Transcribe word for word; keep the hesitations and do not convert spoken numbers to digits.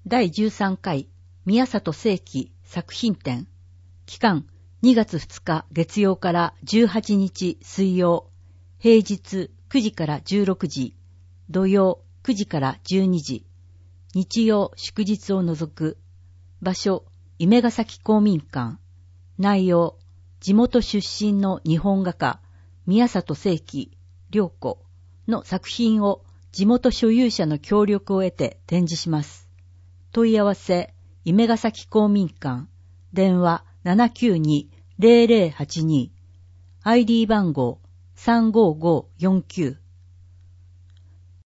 だいじゅうさんかい宮里世紀作品展。期間にがつふつか月曜からじゅうはちにち水曜。平日くじからじゅうろくじ。土曜くじからじゅうにじ。日曜祝日を除く。場所夢ヶ崎公民館。内容地元出身の日本画家宮里世紀良子の作品を地元所有者の協力を得て展示します。問い合わせ夢ヶ崎公民館。電話 ななきゅうに ゼロゼロはちに。アイディー 番号 さんごーごーよんきゅう。